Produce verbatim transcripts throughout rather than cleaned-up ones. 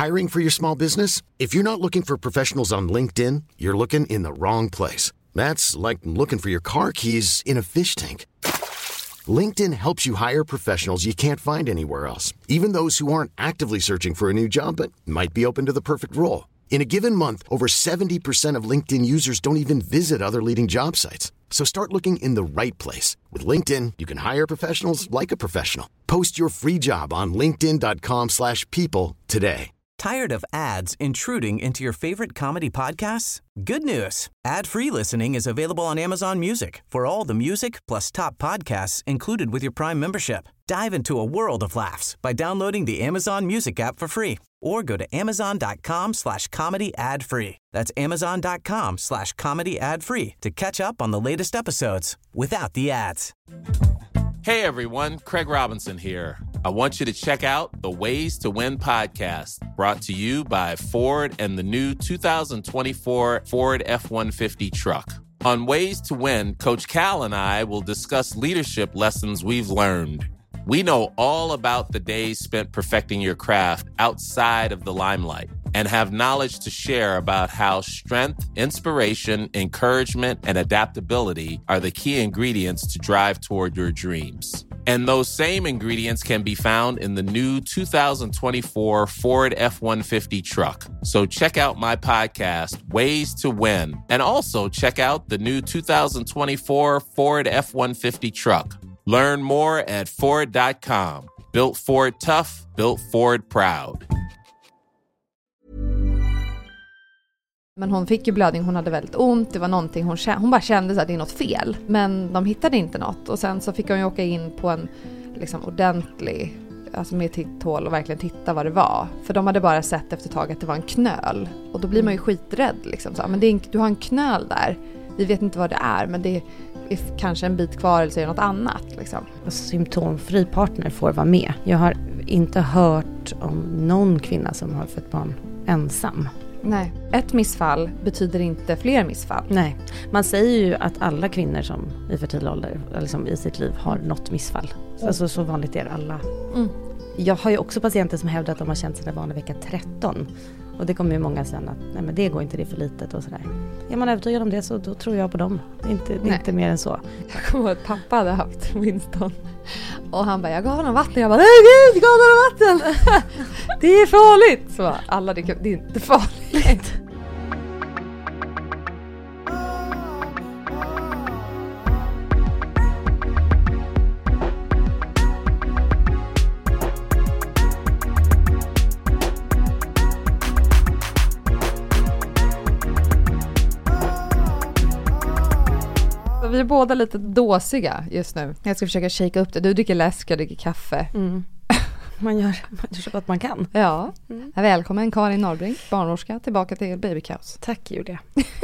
Hiring for your small business? If you're not looking for professionals on LinkedIn, you're looking in the wrong place. That's like looking for your car keys in a fish tank. LinkedIn helps you hire professionals you can't find anywhere else, even those who aren't actively searching for a new job but might be open to the perfect role. In a given month, over seventy percent of LinkedIn users don't even visit other leading job sites. So start looking in the right place. With LinkedIn, you can hire professionals like a professional. Post your free job on linkedin dot com slash people today. Tired of ads intruding into your favorite comedy podcasts? Good news. Ad-free listening is available on Amazon Music for all the music plus top podcasts included with your Prime membership. Dive into a world of laughs by downloading the Amazon Music app for free or go to amazon.com slash comedy ad free. That's amazon.com slash comedy ad free to catch up on the latest episodes without the ads. Hey everyone, Craig Robinson here. I want you to check out the Ways to Win podcast, brought to you by Ford and the new two thousand twenty-four Ford F one fifty truck. On Ways to Win, Coach Cal and I will discuss leadership lessons we've learned. We know all about the days spent perfecting your craft outside of the limelight and have knowledge to share about how strength, inspiration, encouragement, and adaptability are the key ingredients to drive toward your dreams. And those same ingredients can be found in the new two thousand twenty-four Ford F one fifty truck. So check out my podcast, Ways to Win, and also check out the new two thousand twenty-four Ford F one fifty truck. Learn more at Ford dot com. Built Ford tough, built Ford proud. Men hon fick ju blödning, hon hade väldigt ont, det var någonting hon kände, hon bara kände så att det är något fel. Men de hittade inte något och sen så fick hon ju åka in på en liksom ordentlig, alltså med titthål och verkligen titta vad det var. För de hade bara sett efter ett tag att det var en knöl och då blir man ju skiträdd liksom. Så, men det är en, du har en knöl där, vi vet inte vad det är men det är kanske en bit kvar eller så är det något annat liksom. Symptomfri partner får vara med. Jag har inte hört om någon kvinna som har fått barn ensam. Nej, ett missfall betyder inte fler missfall. Nej, man säger ju att alla kvinnor som i fertil ålder eller som i sitt liv har något missfall. Mm. Alltså så vanligt är det alla. Mm. Jag har ju också patienter som hävdar att de har känt sina barn i vecka tretton. Och det kommer ju många sen att nej men det går inte, det är för litet och sådär. Är man övertygad om det så då tror jag på dem. Det är inte, det är inte mer än så. Jag kommer ihåg att pappa hade haft Winston. Och han bara, jag gav honom vatten. Jag bara, nej gud, jag gav honom vatten. Det är farligt. Så alla, det, det är inte farligt. Vi är båda lite dåsiga just nu. Jag ska försöka shaka upp det. Du dricker läsk, jag dricker kaffe. Mm. Man, gör, man gör så gott man kan. Ja. Mm. Välkommen Karin Norrbrink, barnmorska, tillbaka till Babykaos. Tack Julia.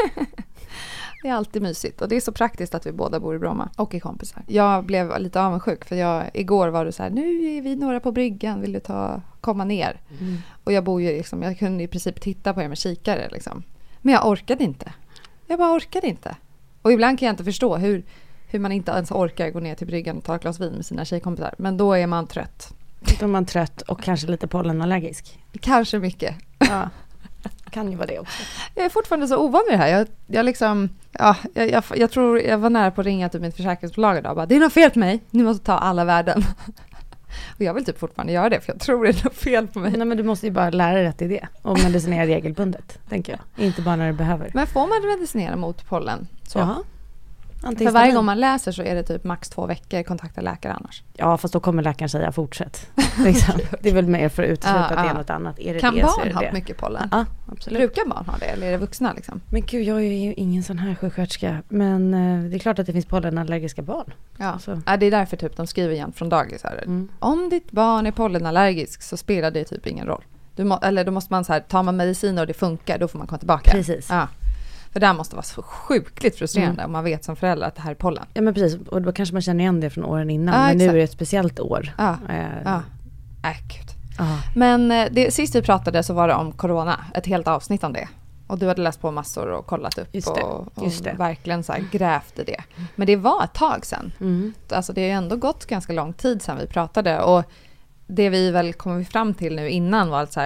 Det är alltid mysigt. Och det är så praktiskt att vi båda bor i Bromma och är kompisar. Jag blev lite avundsjuk för jag, igår var det så här, nu är vi några på bryggan, vill du ta, komma ner? Mm. Och jag bor ju liksom, jag kunde i princip titta på er med kikare liksom. Men jag orkade inte. Jag bara orkade inte. Och ibland kan jag inte förstå hur, hur man inte ens orkar gå ner till bryggan och ta ett glas vin med sina tjejkompisar. Men då är man trött. Då är man trött och kanske lite pollenallergisk. Kanske mycket. Ja, kan ju vara det också. Jag är fortfarande så ovan med det här. Jag, jag, liksom, ja, jag, jag, jag tror jag var nära på att ringa till mitt försäkringsbolag idag. Bara, det är något fel på mig. Nu måste ta alla värden. Och jag vill typ fortfarande göra det för jag tror det är något fel på mig. Nej, men du måste ju bara lära dig rätt i det. Och medicinera regelbundet, tänker jag. Inte bara när du behöver. Men får man medicinera mot pollen? Så. Jaha. För varje gång man läser så är det typ max två veckor, kontakta läkare annars. Ja, fast då kommer läkaren säga fortsätt. Liksom. Det är väl mer för att utesluta ja, att det är något annat. Är det kan det, barn det ha det. mycket pollen? Ja, absolut. Brukar barn ha det eller är det vuxna liksom? Men gud, jag är ju ingen sån här sjuksköterska. Men uh, det är klart att det finns pollenallergiska barn. Ja, ja det är därför typ de skriver igen från dagis här. Mm. Om ditt barn är pollenallergisk så spelar det typ ingen roll. Du må, eller då måste man så här, tar man mediciner och det funkar, då får man komma tillbaka. Precis. Ja. För det här måste vara så sjukligt frustrerande mm. om man vet som förälder att det här är pollen. Ja men precis, och då kanske man känner igen det från åren innan. Ja, men exakt. nu är det ett speciellt år. Ja, äh. ja. Äh, gud. Ja. Men det, sist vi pratade så var det om corona, ett helt avsnitt om det. Och du hade läst på massor och kollat upp just det, och, och just det. verkligen så här grävt i det. Men det var ett tag sedan. Mm. Alltså det har ju ändå gått ganska lång tid sedan vi pratade och det vi väl kommer fram till nu innan var att så här,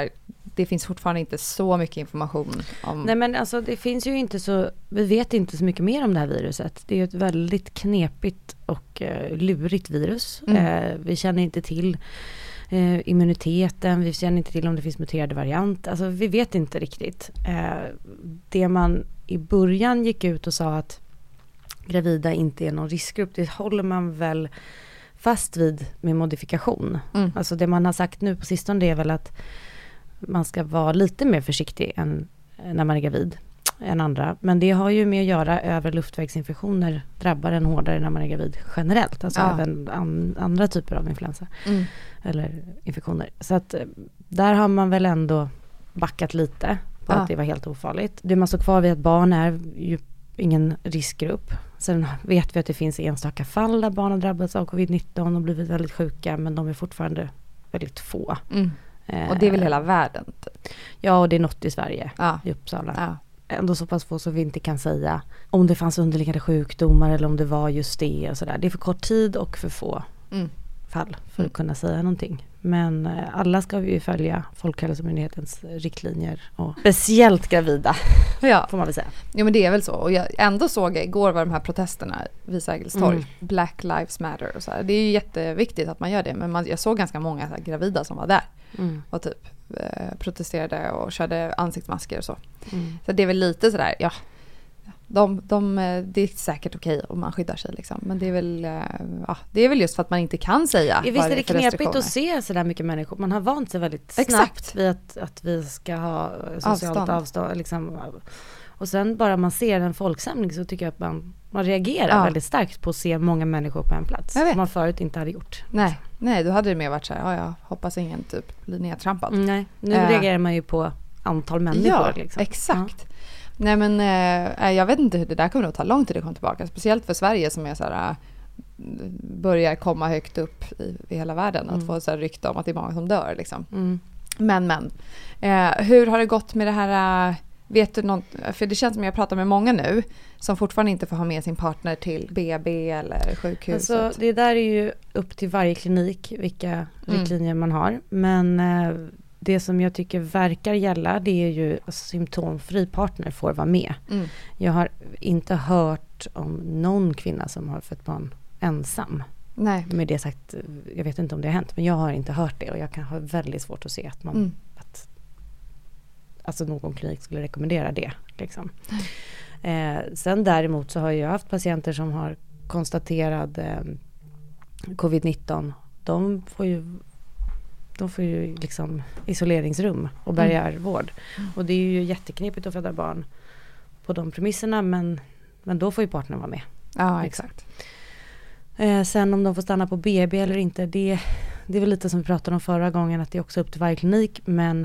det finns fortfarande inte så mycket information om... Nej, men alltså det finns ju inte så, vi vet inte så mycket mer om det här viruset. Det är ju ett väldigt knepigt och eh, lurigt virus. Mm. Eh, vi känner inte till eh, immuniteten, vi känner inte till om det finns muterade varianter. Alltså vi vet inte riktigt. Eh, det man i början gick ut och sa att gravida inte är någon riskgrupp, det håller man väl fast vid med modifikation. Mm. Alltså det man har sagt nu på sistone är väl att man ska vara lite mer försiktig än när man är gravid än andra. Men det har ju med att göra övre luftvägsinfektioner drabbar en hårdare när man är gravid generellt. Alltså ja. även an, andra typer av influensa mm. eller infektioner. Så att där har man väl ändå backat lite på ja. att det var helt ofarligt. Det man står kvar vid att barn är ju ingen riskgrupp. Sen vet vi att det finns enstaka fall där barn har drabbats av covid nitton och blivit väldigt sjuka, men de är fortfarande väldigt få. Mm. Och det är väl hela världen? Typ. Ja, och det är något i Sverige, ja. i Uppsala. Ja. Ändå så pass få så vi inte kan säga om det fanns underliggande sjukdomar eller om det var just det och sådär. Det är för kort tid och för få mm. fall för mm. att kunna säga någonting. Men alla ska vi ju följa Folkhälsomyndighetens riktlinjer och speciellt gravida, ja. får man väl säga. Ja, men det är väl så. Och jag ändå såg igår var de här protesterna vid Sergels torg, mm. Black Lives Matter och så här. Det är ju jätteviktigt att man gör det, men man, jag såg ganska många så här, gravida som var där mm. och typ eh, protesterade och körde ansiktsmasker och så. Mm. Så det är väl lite sådär, ja. De, de, det är säkert okej om man skyddar sig liksom. Men det är väl ja, det är väl just för att man inte kan säga. Ja, visst är det knepigt att se så där mycket människor. Man har vant sig väldigt snabbt Exakt. vid att, att vi ska ha socialt avstånd, avstånd liksom. Och sen bara man ser en folksamling så tycker jag att man, man reagerar ja. väldigt starkt på att se många människor på en plats som man förut inte hade gjort. Nej, nej, då hade det mer varit så här, ja, jag hoppas ingen typ blir nedtrampad. Mm, nej, nu äh, reagerar man ju på antal människor. Ja, liksom. exakt. Ja. Nej, men eh, jag vet inte hur det där kommer att ta lång tid att komma tillbaka. Speciellt för Sverige som är så här, börjar komma högt upp i, i hela världen. Mm. Att få så här rykte om att det är många som dör. Liksom. Mm. Men, men. Eh, hur har det gått med det här? Vet du något? För det känns som jag pratar med många nu som fortfarande inte får ha med sin partner till B B eller sjukhuset. Alltså, det där är ju upp till varje klinik vilka mm. riktlinjer man har. Men... Eh, det som jag tycker verkar gälla, det är ju att symptomfri partner får vara med. Mm. Jag har inte hört om någon kvinna som har fött barn ensam. Nej. Med det sagt, jag vet inte om det har hänt, men jag har inte hört det och jag kan ha väldigt svårt att se att man mm. att, alltså någon klinik skulle rekommendera det. Liksom. Mm. Eh, sen däremot så har jag haft patienter som har konstaterad eh, covid nitton. De får ju De får ju liksom isoleringsrum och barriärvård. Mm. Och det är ju jätteknepigt att föda barn på de premisserna. Men, men då får ju partnern vara med. Ja, exakt. Eh, sen om de får stanna på B B eller inte. Det, det är väl lite som vi pratade om förra gången. Att det är också upp till varje klinik. Men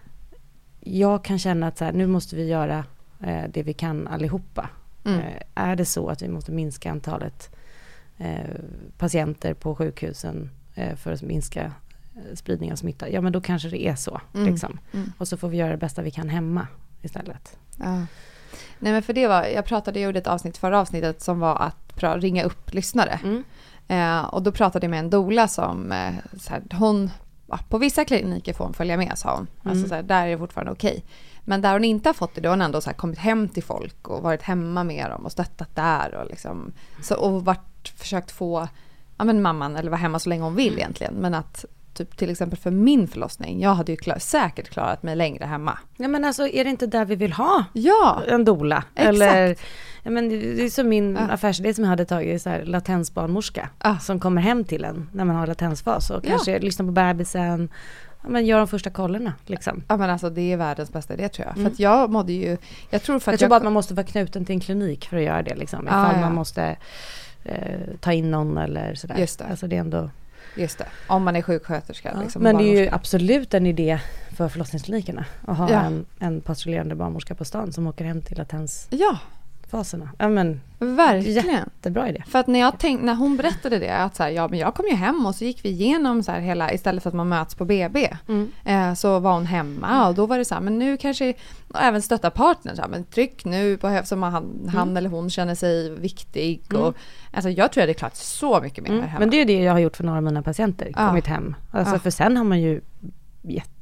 jag kan känna att så här, nu måste vi göra eh, det vi kan allihopa. Mm. Eh, är det så att vi måste minska antalet eh, patienter på sjukhusen eh, för att minska spridning av smitta, ja men då kanske det är så. Mm. Liksom. Mm. Och så får vi göra det bästa vi kan hemma istället. Ja. Nej, men för det var, jag pratade, jag gjorde ett avsnitt förra avsnittet som var att pra, ringa upp lyssnare. Mm. Eh, och då pratade jag med en doula som eh, så här, hon, ja, på vissa kliniker får hon följa med, sa hon. Mm. Alltså så här, där är det fortfarande okej. Men där hon inte har fått det, då har hon ändå så här, kommit hem till folk och varit hemma med dem och stöttat där och liksom, så, och varit, försökt få ja, men mamman eller vara hemma så länge hon vill mm. egentligen. Men att typ till exempel för min förlossning, jag hade ju klar, säkert klarat mig längre hemma. Ja, men alltså är det inte där vi vill ha ja, en doula? Exakt. Eller, ja, men det är som min ja. affärsidé som jag hade tagit, så här, latensbarnmorska ah. som kommer hem till en när man har latensfas och kanske ja. lyssnar på bebisen, ja, men gör de första kollerna liksom. Ja, men alltså det är världens bästa idé tror jag. Mm. För att jag mådde ju, jag tror för att jag tror jag, bara att man måste vara knuten till en klinik för att göra det liksom. Ifall ah, ja. man måste eh, ta in någon eller sådär. Just det. Alltså det är ändå... Just det, om man är sjuksköterska. Ja, liksom, men det är ju absolut en idé för förlossningsklinikerna att ha ja. en, en patrullerande barnmorska på stan som åker hem till latensfaserna. Ja, ja men, verkligen. Jättebra idé. För att när, jag tänk, när hon berättade det, att så här, ja, men jag kom ju hem och så gick vi igenom så här hela, istället för att man möts på B B, mm. eh, så var hon hemma och då var det så här, men nu kanske, och även stötta partnern, så här, men tryck nu på som han, mm. han eller hon känner sig viktig. Mm. Och, alltså jag tror jag det är klart så mycket mer mm. hemma. Men det är det jag har gjort för några av mina patienter, ja. kommit hem. Alltså ja. för sen har man ju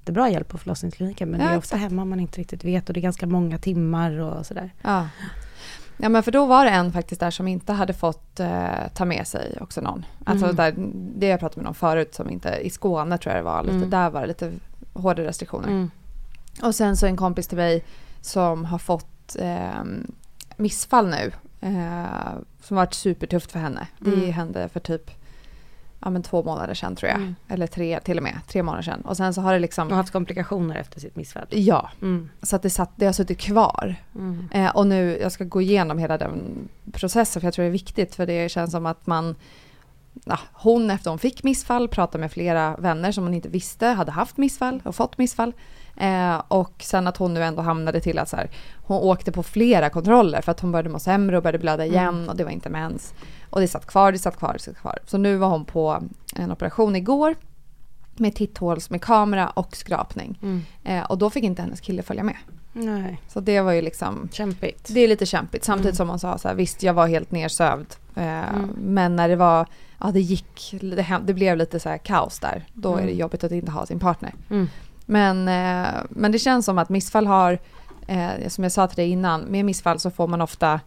jättebra hjälp på förlossningskliniken. Men ja, det är ofta exakt. hemma man inte riktigt vet. Och det är ganska många timmar och sådär. Ja. Ja, men för då var det en faktiskt där som inte hade fått eh, ta med sig också någon. Alltså Mm. där, det jag pratade med någon förut som inte, i Skåne tror jag det var, lite, Mm. där var det lite hårdare restriktioner. Mm. Och sen så en kompis till mig som har fått eh, missfall nu. Eh, som varit supertufft för henne. Det Mm. hände för typ ja, men två månader sedan tror jag. Mm. Eller tre, till och med. Tre månader sedan. Och sen så har det liksom... Och haft komplikationer efter sitt missfall. Ja, Mm. så att det, satt, det har suttit kvar. Mm. Eh, och nu, jag ska gå igenom hela den processen för jag tror det är viktigt. För det känns som att man... Ja, hon efter hon fick missfall pratade med flera vänner som hon inte visste hade haft missfall och fått missfall. Eh, och sen att hon nu ändå hamnade till att så här, hon åkte på flera kontroller för att hon började må sämre och började blöda igen Mm. och det var inte mens. Och det satt kvar, det satt kvar, det satt kvar. Så nu var hon på en operation igår med titthåls med kamera och skrapning. Mm. Eh, och då fick inte hennes kille följa med. Nej, Så det var ju liksom... kämpigt. Det är lite kämpigt. Samtidigt Mm. som hon sa så här, visst jag var helt nersövd. Eh, Mm. Men när det var, ja det gick, det, hem, det blev lite så här kaos där. Då Mm. är det jobbigt att inte ha sin partner. Mm. Men, eh, men det känns som att missfall har, eh, som jag sa till dig innan, med missfall så får man ofta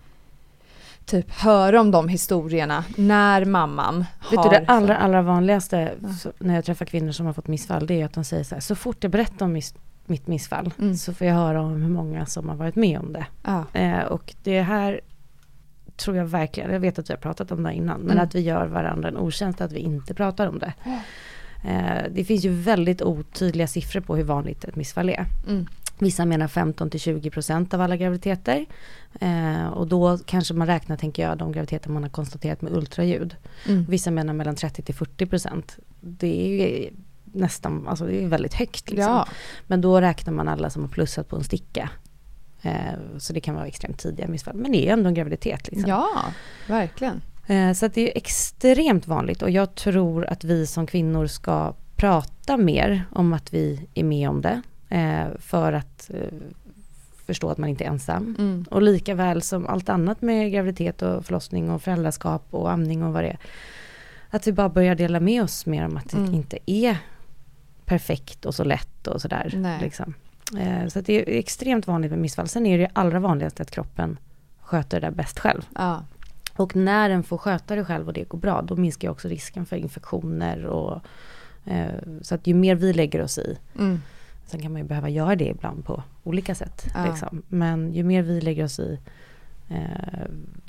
typ höra om de historierna när mamman Vet har... du, det allra, allra vanligaste Ja. så, när jag träffar kvinnor som har fått missfall, det är att de säger så här, så fort jag berättar om miss, mitt missfall Mm. så får jag höra om hur många som har varit med om det. Ja. Eh, och det här tror jag verkligen, jag vet att vi har pratat om det innan, men Mm. att vi gör varandra en otjänst att vi inte pratar om det. Eh, det finns ju väldigt otydliga siffror på hur vanligt ett missfall är. Mm. Vissa menar femton till tjugo procent av alla graviditeter. Eh, och då kanske man räknar, tänker jag, de graviditeter man har konstaterat med ultraljud. Mm. Vissa menar mellan trettio till fyrtio procent. Det är ju nästan, alltså det är väldigt högt liksom. Ja. Men då räknar man alla som har plussat på en sticka. Eh, så det kan vara extremt tidiga missfall. Men det är ändå en graviditet liksom. Ja, verkligen. Eh, så att det är extremt vanligt. Och jag tror att vi som kvinnor ska prata mer om att vi är med om det. Eh, för att eh, förstå att man inte är ensam. Mm. Och lika väl som allt annat med graviditet och förlossning och föräldraskap och amning och vad det är. Att vi bara börjar dela med oss mer om att Mm. det inte är perfekt och så lätt och sådär. Nej. Liksom. Eh, så att det är extremt vanligt med missfall. Sen är det allra vanligaste att kroppen sköter det där bäst själv. Ja. Och när den får sköta det själv och det går bra, då minskar också risken för infektioner. Och, eh, så att ju mer vi lägger oss i, Mm. sen kan man ju behöva göra det ibland på olika sätt. Ja. Liksom. Men ju mer vi lägger oss i, eh,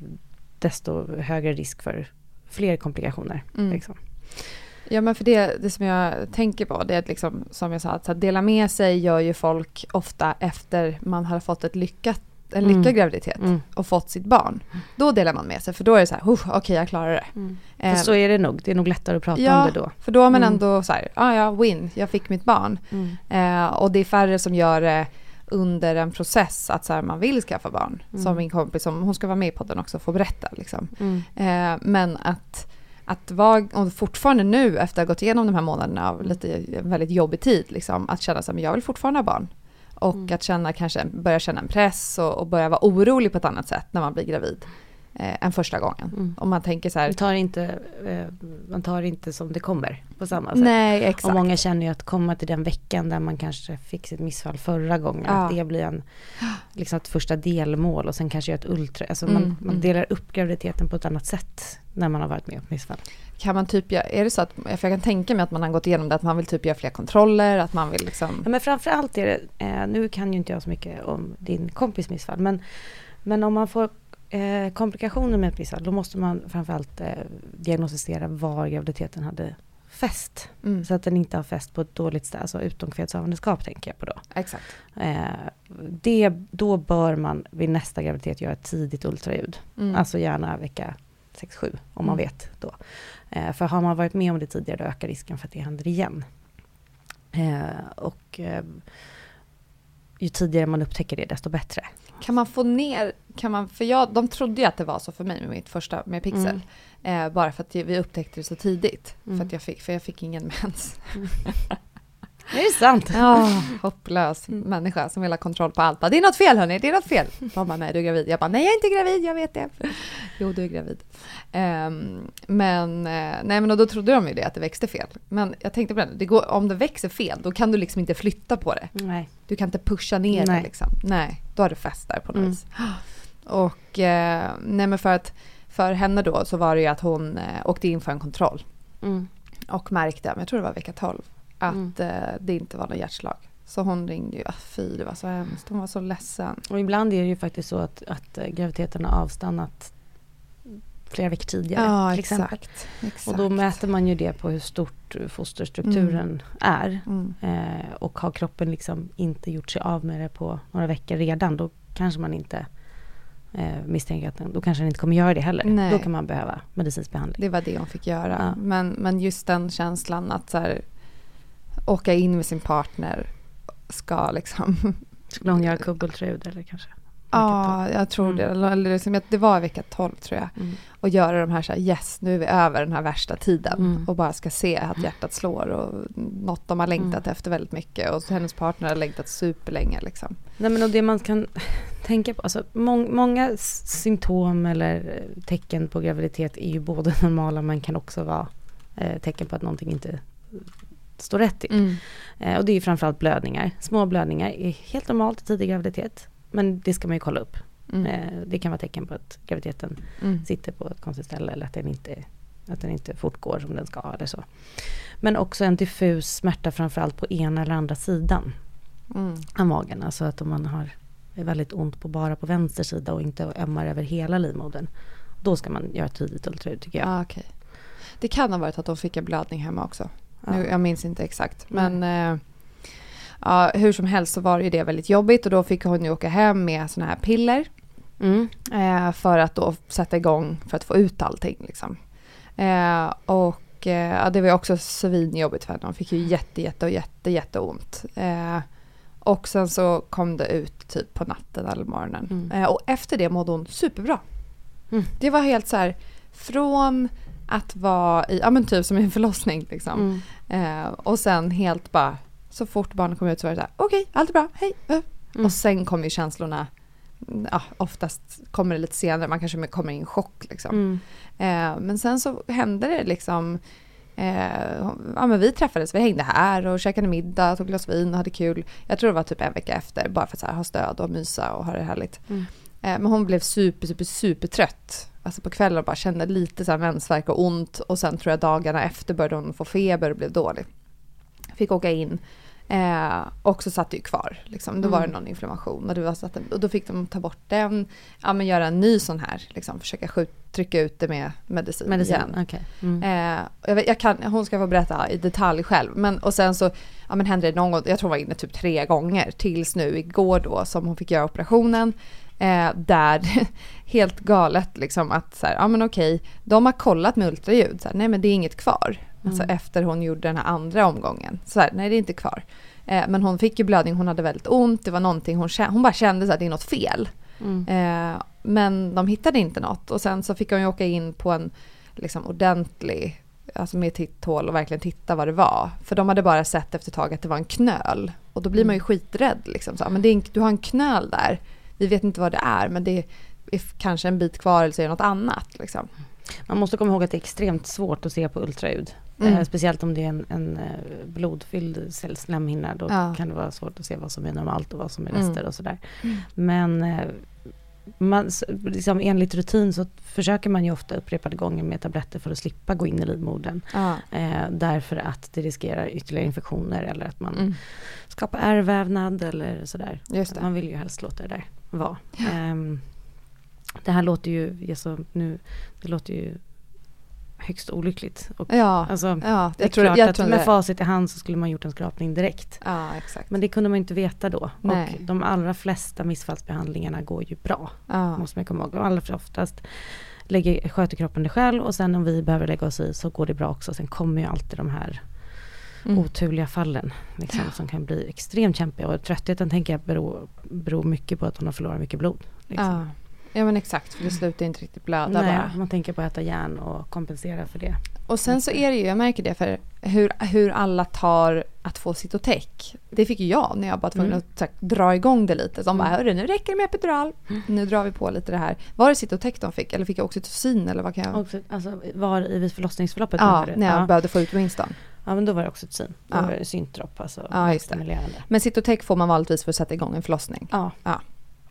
desto högre risk för fler komplikationer. Mm. Liksom. Ja, men för det, det som jag tänker på, det är att liksom, som jag sa, att, så att dela med sig gör ju folk ofta efter man har fått ett lyckat, en lyckad Mm. graviditet Mm. och fått sitt barn. Då delar man med sig, för då är det så här, okej okay, jag klarar det. Mm. Eh, Fast så är det nog. Det är nog lättare att prata ja, om det då. för då är man Mm. ändå så här, ja ja, win, jag fick mitt barn. Mm. Eh, och det är färre som gör det under en process att så här, man vill skaffa barn. Mm. Som min kompis, som, hon ska vara med i podden också och få berätta. Liksom. Mm. Eh, men att, att vara, och fortfarande nu efter att ha gått igenom de här månaderna av lite en väldigt jobbig tid, liksom, att känna att jag vill fortfarande ha barn. Och Mm. att känna, kanske börja känna en press och, och börja vara orolig på ett annat sätt när man blir gravid eh, än första gången. Mm. Om man tänker så här, Man tar inte, eh, man tar inte som det kommer på samma sätt. nej exakt. Och många känner ju att komma till den veckan där man kanske fick sitt missfall förra gången. Ja. Att det blir en, liksom ett första delmål och sen kanske göra ett ultra. Alltså Mm, man, man mm. delar upp graviditeten på ett annat sätt när man har varit med om missfall. Kan man typ göra, är det så att, för jag kan tänka mig att man har gått igenom det, att man vill typ göra fler kontroller, att man vill liksom... Ja, men framförallt är det, eh, nu kan ju inte jag så mycket om din kompis missfall, men, men om man får eh, komplikationer med ett missfall, då måste man framförallt eh, diagnostisera var graviditeten hade fäst. Mm, Så att den inte har fäst på ett dåligt ställe, alltså utomkvedshavandeskap tänker jag på då. exakt. Eh, det, då bör man vid nästa graviditet göra ett tidigt ultraljud. Mm. Alltså gärna vecka sex sju om man Mm. vet då. Eh, för har man varit med om det tidigare, då ökar risken för att det händer igen. Eh, och eh, ju tidigare man upptäcker det, desto bättre. Kan man få ner, kan man, för jag, de trodde ju att det var så för mig med mitt första, med Pixel. Mm. Eh, bara för att vi upptäckte det så tidigt. Mm. För att jag fick, för jag fick ingen mens. Det är sant. Ja, hopplös människa som vill ha kontroll på allt. Det är något fel hörni, det är något fel. Mamma, nej du är gravid. Jag bara, nej jag är inte gravid, jag vet det. Jo, du är gravid. Um, men, nej men då trodde de ju det, att det växte fel. Men jag tänkte på det, det går, om det växer fel, då kan du liksom inte flytta på det. Nej. Du kan inte pusha ner nej. det liksom. Nej, då har det fäst där på något mm. vis. Och eh, nej men för att för henne då så var det ju att hon eh, åkte in för en kontroll. Mm. Och märkte, jag tror det var vecka tolv, att Mm. eh, det inte var något hjärtslag. Så hon ringde ju, ah, fy det var så hemskt, hon var så ledsen. Och ibland är det ju faktiskt så att, att graviditeten har avstannat flera veckor tidigare. Ja, till exakt, exempel. exakt. Och då mäter man ju det på hur stort fosterstrukturen Mm. är. Mm. Eh, och har kroppen liksom inte gjort sig av med det på några veckor redan, då kanske man inte eh, misstänker att då kanske den inte kommer göra det heller. Nej. Då kan man behöva medicinsk behandling. Det var det hon fick göra. Ja. Men, men just den känslan att så här, åka in med sin partner ska liksom... Skulle hon göra kubbultraljud eller kanske? Ja, jag tror Mm. det. Eller liksom, det var vecka tolv tror jag. Mm. Och göra de här så här, yes, nu är vi över den här värsta tiden. Mm. Och bara ska se att hjärtat slår. Och något de har längtat Mm. efter väldigt mycket. Och hennes partner har längtat superlänge liksom. Nej, men och det man kan tänka på, alltså må- många s- symptom eller tecken på graviditet är ju både normala, men kan också vara eh, tecken på att någonting inte står rätt till. Mm. Eh, och det är ju framförallt blödningar. Små blödningar är helt normalt i tidig graviditet, men det ska man ju kolla upp. Mm. Eh, det kan vara tecken på att graviditeten Mm. sitter på ett konstigt ställe eller att den inte, att den inte fortgår som den ska eller så. Men också en diffus smärta framförallt på ena eller andra sidan Mm. av magen. Alltså att om man har är väldigt ont på bara på vänster sida och inte ömmar över hela livmodern, då ska man göra ett tidigt ultraljud tycker jag. Ah, okay. Det kan ha varit att de fick en blödning hemma också. Ja. Nu, jag minns inte exakt. Men eh, ja, hur som helst så var ju det väldigt jobbigt. Och då fick hon ju åka hem med såna här piller. Mm. Eh, för att då sätta igång för att få ut allting. Liksom. Eh, och eh, ja, det var också svinjobbigt för henne. Hon fick ju jätte, jätte och jätte, jätte ont. Eh, och sen så kom det ut typ på natten eller morgonen. Mm. Eh, och efter det mådde hon superbra. Mm. Det var helt så här, från att vara i, ja men typ som en förlossning liksom. Mm. Eh, och sen helt bara, så fort barnet kom ut så var det så här, okej, okay, allt är bra, hej. Uh. Mm. Och sen kom ju känslorna, ja, oftast kommer det lite senare, man kanske kommer i en chock liksom. Mm. Eh, men sen så hände det liksom, eh, ja men vi träffades, vi hängde här och käkade middag, tog glas vin och hade kul. Jag tror det var typ en vecka efter, bara för att så här, ha stöd och mysa och ha det härligt. Mm. Eh, men hon blev super, super, super trött. Alltså på kvällen bara kände lite så här mensvärk och ont. Och sen tror jag dagarna efter började hon få feber och blev dålig. Fick åka in. Eh, och så satt det ju kvar. Liksom. Då Mm. var det någon inflammation. Och, det var så att, och då fick de ta bort den. Ja, men göra en ny sån här. Liksom, försöka skjut, trycka ut det med medicin, Medicin, igen. okej. Mm. Eh, jag vet, jag kan, hon ska få berätta i detalj själv. Men, och sen så ja, men hände det någon gång. Jag tror hon var inne typ tre gånger. Tills nu igår då som hon fick göra operationen. Eh, där helt galet liksom att så här, ja men okej, de har kollat med ultraljud så här, nej men det är inget kvar. Mm. Alltså efter hon gjorde den här andra omgången. Så här, nej det är inte kvar. Eh, men hon fick ju blödning, hon hade väldigt ont, det var någonting hon kände, hon bara kände så här, det är något fel. Mm. Eh, men de hittade inte något och sen så fick hon ju åka in på en liksom ordentlig, alltså med titthål och verkligen titta vad det var. För de hade bara sett efter ett tag att det var en knöl. Och då blir man ju skiträdd liksom. Så, men det är en, du har en knöl där. Vi vet inte vad det är, men det är kanske en bit kvar eller så är det något annat. Liksom. Man måste komma ihåg att det är extremt svårt att se på ultraljud. Mm. Eh, speciellt om det är en, en eh, blodfylld cellslemhinna. Då Ja. kan det vara svårt att se vad som är normalt och vad som är Mm. rester och sådär. Men eh, man, s- liksom, enligt rutin så försöker man ju ofta upprepade gånger med tabletter för att slippa gå in i livmodern. Ja. Eh, därför att det riskerar ytterligare infektioner eller att man Mm. skapar ärrvävnad eller sådär. Just det. Man vill ju helst låta det där vara. Ehm, det här låter ju, alltså, nu, det låter ju högst olyckligt. Och, Ja, alltså, ja, det är jag tror, klart jag att tror med det. facit i hand så skulle man gjort en skrapning direkt. Ja, exakt. Men det kunde man inte veta då. Nej. Och de allra flesta missfallsbehandlingarna går ju bra. Ja. Måste man komma ihåg. De allra oftast lägger, sköter kroppen det själv och sen om vi behöver lägga oss i så går det bra också. Sen kommer ju alltid de här Mm. oturliga fallen liksom, som kan bli extremt kämpiga. Och tröttheten tänker jag beror, beror mycket på att hon har förlorat mycket blod. Liksom. Ja. Ja men exakt, för det slutar inte riktigt blöda Nej, bara. man tänker på att äta järn och kompensera för det. Och sen så är det ju, jag märker det för hur, hur alla tar att få Cytotec. Det fick ju jag när jag bara tvungen mm. att dra igång det lite. Så de bara, hörru, nu räcker det med epidural. Mm. Nu drar vi på lite det här. Var det Cytotec de fick? Eller fick jag oxytocin? Eller vad kan jag... Också, alltså var i förlossningsförloppet? Ja, när jag ja. behövde få ut Winston. Ja, men då var det oxytocin. Då ja. var det syntropp. Alltså ja, just det. Men Cytotec får man vanligtvis för att sätta igång en förlossning. Ja. ja.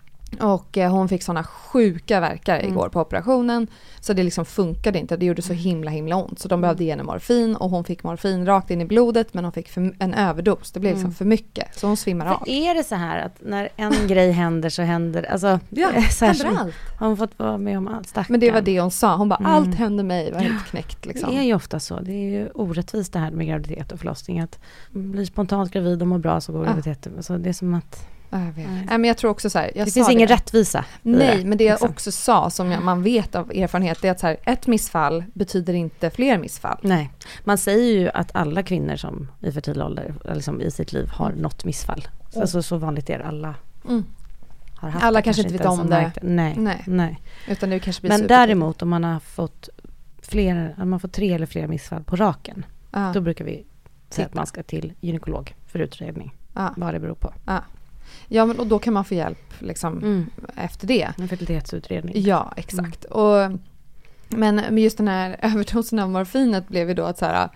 Och eh, hon fick såna sjuka verkar mm. igår på operationen. Så det liksom funkade inte. Det gjorde så himla himla ont. Så de behövde ge henne morfin. Och hon fick morfin rakt in i blodet. Men hon fick för, en överdos. Det blev liksom mm. för mycket. Så hon svimmar för av. Är det så här att när en grej händer så händer... Alltså, ja, så här, händer allt. Har hon fått vara med om allt? Stackarn. Men det var det hon sa. Hon bara, mm. allt hände mig. Var helt knäckt liksom. Det är ju ofta så. Det är ju orättvist det här med graviditet och förlossning. Att bli spontant gravid och må bra så går ja. graviditeten. Alltså, det är som att... Jag vet. Nej. Men jag tror också så här, jag det finns ingen det. rättvisa. Nej, det, men det jag liksom. också sa som jag, man vet av erfarenhet det är att så här, ett missfall betyder inte fler missfall. Nej, man säger ju att alla kvinnor som i fertil ålder liksom i sitt liv har mm. något missfall. Så, alltså, så vanligt är det alla. Mm. Har haft alla det, kanske inte vet om det. Nej, nej. nej. Utan det kanske blir men super- däremot om man har fått fler, om man får tre eller fler missfall på raken. Ah. Då brukar vi säga att man ska till gynekolog för utredning. Ah. Vad det beror på. Ah. Ja, men och då kan man få hjälp liksom, mm. efter det. En fertilitetsutredning. Ja, exakt. Mm. Och, men med just den här överdosen av morfinet blev ju då att så här,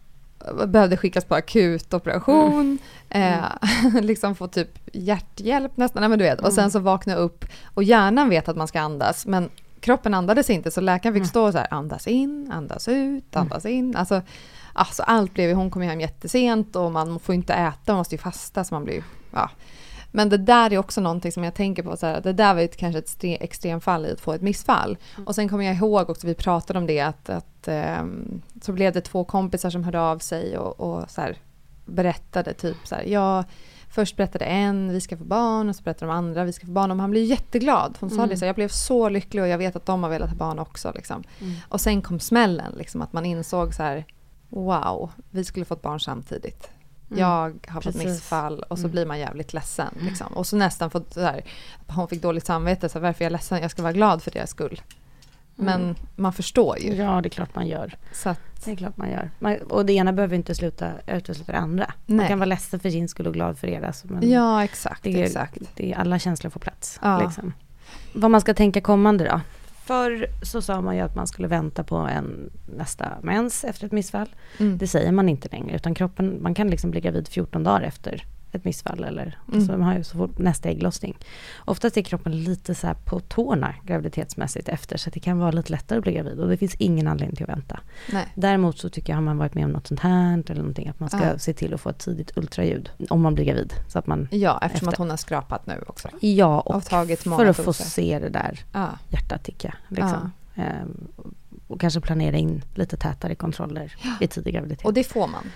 behövde skickas på akutoperation. Mm. Eh, liksom få typ hjärthjälp nästan. Nej, men du vet. Mm. Och sen så vakna upp och hjärnan vet att man ska andas. Men kroppen andades inte. Så läkaren fick mm. stå så här, andas in, andas ut, andas mm. in. Alltså, alltså allt blev, hon kom hem jättesent och man får inte äta, man måste ju fasta så man blir, ja. Men det där är också någonting som jag tänker på. Så här, det där var ju kanske ett stre- extremfall i att få ett missfall. Mm. Och sen kommer jag ihåg också, vi pratade om det, att, att um, så blev det två kompisar som hörde av sig och, och så här, berättade typ så här, ja, först berättade en, vi ska få barn, och så berättade de andra, vi ska få barn. Och han blev jätteglad. Hon mm. sa det så här, jag blev så lycklig och jag vet att de har velat ha barn också. Liksom. Mm. Och sen kom smällen, liksom, att man insåg så här, wow, vi skulle fått barn samtidigt. Mm. Jag har fått missfall och så mm. blir man jävligt ledsen. Liksom. Och så nästan fått så här, hon fick dåligt samvete, så varför är jag ledsen? Jag ska vara glad för deras skull. Men mm. man förstår ju. Ja, det är klart man gör. Så att, det är klart man gör. Man, och det ena behöver inte sluta utesluta det andra. Nej. Man kan vara ledsen för sin skull och glad för deras. Men ja, exakt. Det är, exakt. Det är alla känslor får plats. Ja. Liksom. Vad man ska tänka kommande då? Förr så sa man ju att man skulle vänta på en nästa mens efter ett missfall. Mm. Det säger man inte längre, utan kroppen, man kan liksom bli gravid fjorton dagar efter ett missfall eller mm. alltså man har ju så fort nästa ägglossning. Oftast är kroppen lite så här på tårna graviditetsmässigt efter, så det kan vara lite lättare att bli gravid och det finns ingen anledning till att vänta. Nej. Däremot så tycker jag, har man varit med om något sånt här eller någonting, att man ska ja. se till att få ett tidigt ultraljud om man blir gravid. Så att man ja, eftersom efter. att hon har skrapat nu också. Ja, och, och tagit många för att doser. få se det där ja. hjärtat ticka. Liksom. Ja. Ehm, och kanske planera in lite tätare kontroller ja. i tidig graviditet. Och det får man?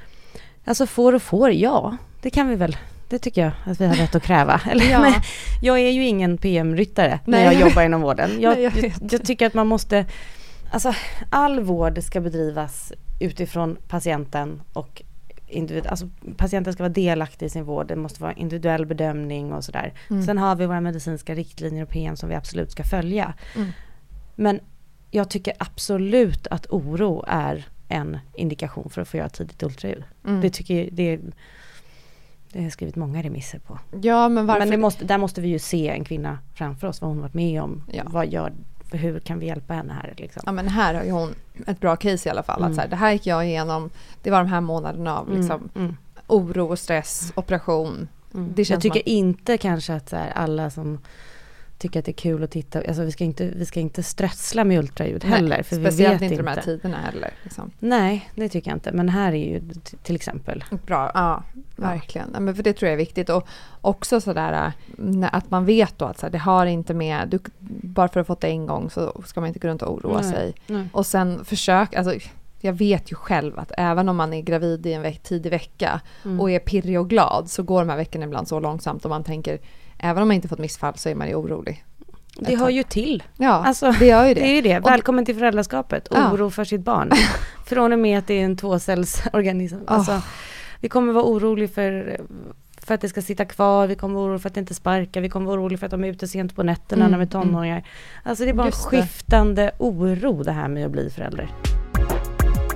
Alltså får och får, ja. Det kan vi väl. Det tycker jag att vi har rätt att kräva. Eller, ja. men jag är ju ingen P M-ryttare när jag jobbar inom vården. Jag, Nej, jag, jag, jag tycker att man måste... Alltså, all vård ska bedrivas utifrån patienten och individ, alltså, patienten ska vara delaktig i sin vård. Det måste vara individuell bedömning och sådär. Mm. Sen har vi våra medicinska riktlinjer och P M som vi absolut ska följa. Mm. Men jag tycker absolut att oro är en indikation för att få göra tidigt ultraljud. Mm. Det tycker jag, det, det har jag skrivit många remisser på. Ja, men varför? Men det måste, där måste vi ju se en kvinna framför oss, vad hon varit med om. Ja. Vad gör, hur kan vi hjälpa henne här? Liksom. Ja, men här har ju hon ett bra case i alla fall. Mm. Att så här, det här gick jag igenom, det var de här månaderna av liksom, mm. Mm. oro och stress, operation. Mm. Det jag tycker man... inte kanske att så här, alla som tycker att det är kul att titta, alltså vi ska inte, vi ska inte strössla med ultraljud heller. Nej, för speciellt vi vet inte inte de här tiderna heller. Liksom. Nej, det tycker jag inte. Men här är ju t- till exempel. Bra, ja, verkligen. Ja. Men för det tror jag är viktigt. Och också sådär att man vet då att så här, det har inte med, du, bara för att ha fått det en gång så ska man inte gå runt och oroa nej, sig. Nej. Och sen försök, alltså jag vet ju själv att även om man är gravid i en veck, tidig vecka mm. och är pirrig och glad, så går de här veckorna ibland så långsamt och man tänker, även om man inte fått missfall så är man ju orolig. Det hör ju till. Ja, alltså, det gör ju det. Det är ju det. Välkommen till föräldraskapet. Oro ja. för sitt barn. Från och med att det är en tvåcellsorganism. Oh. Alltså, vi kommer vara oroliga för, för att det ska sitta kvar. Vi kommer vara oroliga för att det inte sparkar. Vi kommer vara oroliga för att de är ute sent på nätterna mm. när de är tonåringar. Alltså det är bara en skiftande oro det här med att bli förälder.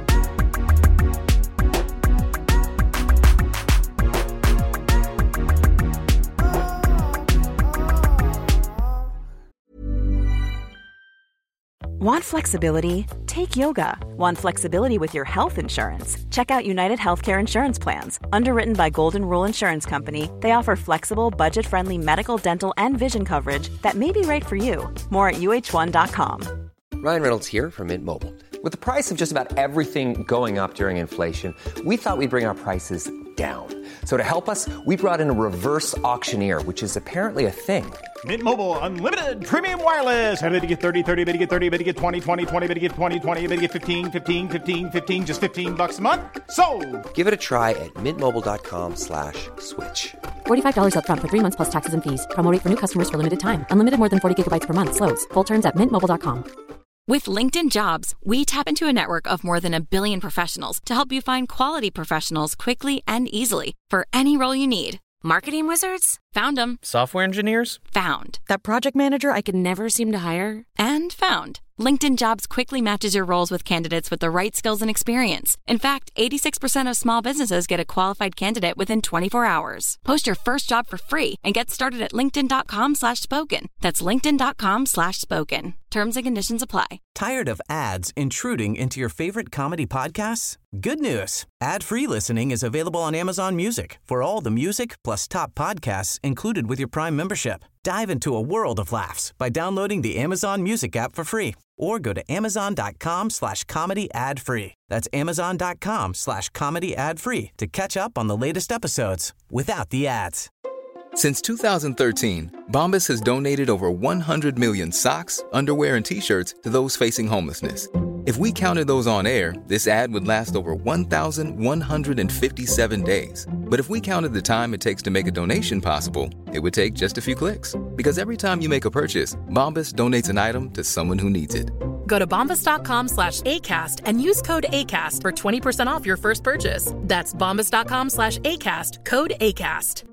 Want flexibility? Take yoga. Want flexibility with your health insurance? Check out United Healthcare Insurance Plans. Underwritten by Golden Rule Insurance Company, they offer flexible, budget-friendly medical, dental, and vision coverage that may be right for you. More at U H one dot com. Ryan Reynolds here from Mint Mobile. With the price of just about everything going up during inflation, we thought we'd bring our prices down. So to help us, we brought in a reverse auctioneer, which is apparently a thing. Mint Mobile Unlimited Premium Wireless. How to get thirty, thirty, how to get thirty, how to get twenty, twenty, twenty, how to get twenty, twenty, how to get fifteen, fifteen, fifteen, fifteen, just fifteen bucks a month? Sold! Give it a try at mintmobile.com slash switch. forty-five dollars up front for three months plus taxes and fees. Promo rate for new customers for limited time. Unlimited more than forty gigabytes per month. Slows full terms at mint mobile dot com. With LinkedIn Jobs, we tap into a network of more than a billion professionals to help you find quality professionals quickly and easily for any role you need. Marketing wizards? Found them. Software engineers? Found. That project manager I could never seem to hire? And found. LinkedIn Jobs quickly matches your roles with candidates with the right skills and experience. In fact, eighty-six percent of small businesses get a qualified candidate within twenty-four hours. Post your first job for free and get started at linkedin.com slash spoken. That's linkedin.com slash spoken. Terms and conditions apply. Tired of ads intruding into your favorite comedy podcasts? Good news. Ad-free listening is available on Amazon Music for all the music plus top podcasts included with your Prime membership. Dive into a world of laughs by downloading the Amazon Music app for free or go to amazon.com slash comedy ad free. That's amazon.com slash comedy ad free to catch up on the latest episodes without the ads. Since two thousand thirteen, Bombas has donated over one hundred million socks, underwear, and T-shirts to those facing homelessness. If we counted those on air, this ad would last over one thousand one hundred fifty-seven days. But if we counted the time it takes to make a donation possible, it would take just a few clicks. Because every time you make a purchase, Bombas donates an item to someone who needs it. Go to bombas.com slash ACAST and use code ACAST for twenty percent off your first purchase. That's bombas.com slash ACAST, code ACAST.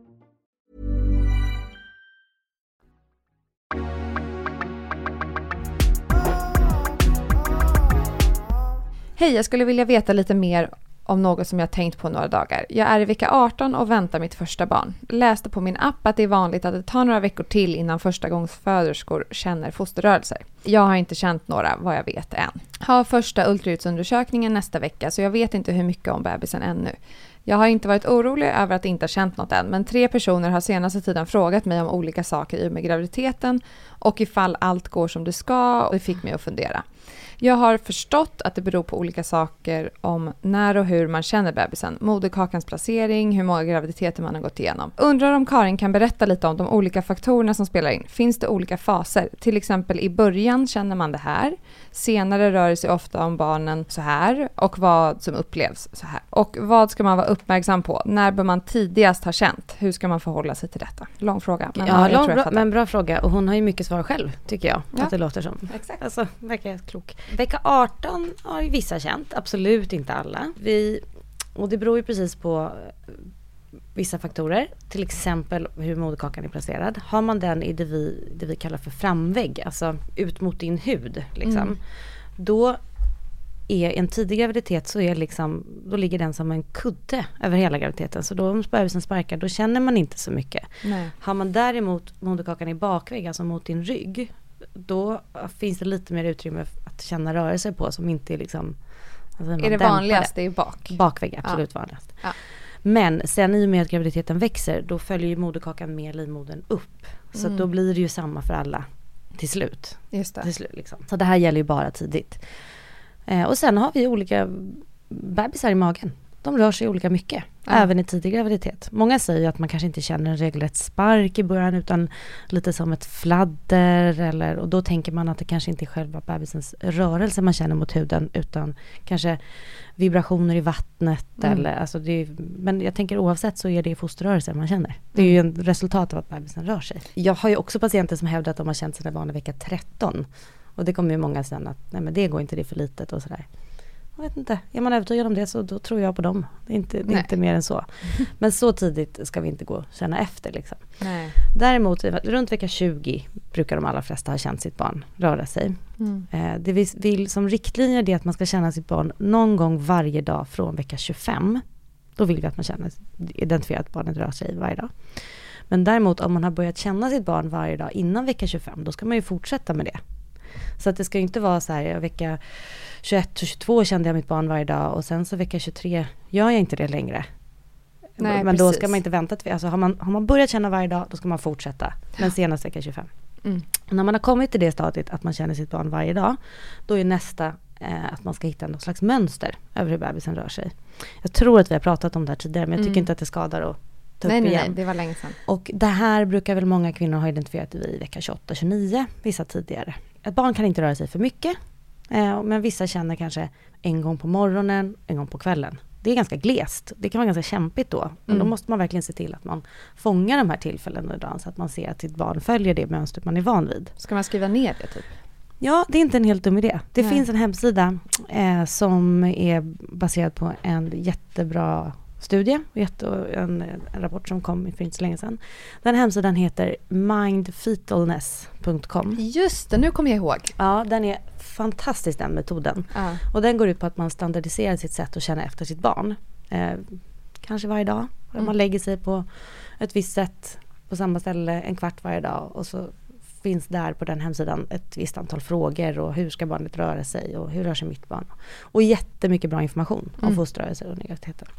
Hej, jag skulle vilja veta lite mer om något som jag tänkt på några dagar. Jag är i vecka arton och väntar mitt första barn. Läste på min app att det är vanligt att det tar några veckor till innan första gångs föderskor känner fosterrörelser. Jag har inte känt några vad jag vet än. Har första ultraljudsundersökningen nästa vecka så jag vet inte hur mycket om bebisen ännu. Jag har inte varit orolig över att inte ha känt något än, men tre personer har senaste tiden frågat mig om olika saker i och med graviditeten och ifall allt går som det ska, och det fick mig att fundera. Jag har förstått att det beror på olika saker om när och hur man känner bebisen, moderkakans placering, hur många graviditeter man har gått igenom. Undrar om Karin kan berätta lite om de olika faktorerna som spelar in. Finns det olika faser? Till exempel i början känner man det här, senare rör det sig ofta om barnen så här och vad som upplevs så här. Och vad ska man vara uppmärksam på? När bör man tidigast ha känt? Hur ska man förhålla sig till detta? Lång fråga. Men ja, lång, bra, men bra fråga. Och hon har ju mycket svar själv, tycker jag. Ja. Att det låter som. Exakt. Alltså, verkar jag klok. Vecka arton har ju vissa känt. Absolut inte alla. Vi, och det beror ju precis på vissa faktorer. Till exempel hur moderkakan är placerad. Har man den i det vi, det vi kallar för framvägg, alltså ut mot din hud, liksom, mm. då är en tidig graviditet så är liksom, då ligger den som en kudde över hela graviditeten. Så då om bebisen sparkar, då känner man inte så mycket. Nej. Har man däremot moderkakan i bakvägg, alltså mot din rygg, då finns det lite mer utrymme att känna rörelser på som inte är liksom... Alltså är det vanligaste i bak? Bakvägg, absolut ja. vanligast. Ja. Men sen i och med att graviditeten växer, då följer ju moderkakan med livmodern upp. Så mm. då blir det ju samma för alla till slut. Just det. Till slut liksom. Så det här gäller ju bara tidigt. Eh, och sen har vi olika bebisar i magen. De rör sig olika mycket, ja. även i tidig graviditet. Många säger att man kanske inte känner en regelrätt spark i början, utan lite som ett fladder. Eller, och då tänker man att det kanske inte är själva bebisens rörelse man känner mot huden, utan kanske vibrationer i vattnet. Mm. Eller, alltså det är, men jag tänker oavsett så är det fosterrörelser man känner. Det är ju en resultat av att bebisen rör sig. Jag har ju också patienter som hävdar att de har känt sina barn i vecka tretton. Och det kommer ju många sen att nej, men det går inte, det är för litet och sådär. Jag vet inte, är man övertygad om det så då tror jag på dem. Det är inte, det är inte mer än så. Men så tidigt ska vi inte gå och känna efter liksom. Nej. Däremot runt vecka tjugo brukar de allra flesta ha känt sitt barn röra sig. Mm. Eh, det vi vill som riktlinjer är att man ska känna sitt barn någon gång varje dag från vecka tjugofem. Då vill vi att man känner, identifierar att barnet rör sig varje dag. Men däremot om man har börjat känna sitt barn varje dag innan vecka tjugofem, då ska man ju fortsätta med det. Så att det ska ju inte vara så här, vecka tjugoett och tjugotvå kände jag mitt barn varje dag och sen så vecka tjugotre gör jag inte det längre. Nej, men precis. Då ska man inte vänta till, alltså har man, har man börjat känna varje dag, då ska man fortsätta. Men senast vecka tjugofem. Mm. Och när man har kommit till det stadiet att man känner sitt barn varje dag, då är nästa eh, att man ska hitta något slags mönster över hur bebisen rör sig. Jag tror att vi har pratat om det här tidigare, men jag tycker mm. inte att det skadar att ta nej, upp nej, igen. Nej, det var länge sedan. Och det här brukar väl många kvinnor ha identifierat vid vecka tjugoåtta tjugonio, vissa tidigare. Ett barn kan inte röra sig för mycket, eh, men vissa känner kanske en gång på morgonen, en gång på kvällen. Det är ganska glest. Det kan vara ganska kämpigt då. Men mm. då måste man verkligen se till att man fångar de här tillfällena i dagen så att man ser att sitt barn följer det mönstret man är van vid. Ska man skriva ner det typ? Ja, det är inte en helt dum idé. Det Nej. finns en hemsida eh, som är baserad på en jättebra studie. Jätte, en, en rapport som kom för inte så länge sedan. Den hemsidan heter mindfetalness punkt com. Just det, nu kommer jag ihåg. Ja, den är fantastisk den metoden. Ja. Och den går ut på att man standardiserar sitt sätt att känna efter sitt barn. Eh, kanske varje dag. Mm. Man lägger sig på ett visst sätt på samma ställe en kvart varje dag. Och så finns där på den hemsidan ett visst antal frågor. Och hur ska barnet röra sig? Och hur rör sig mitt barn? Och jättemycket bra information om mm. fosterrörelser och graviditeter.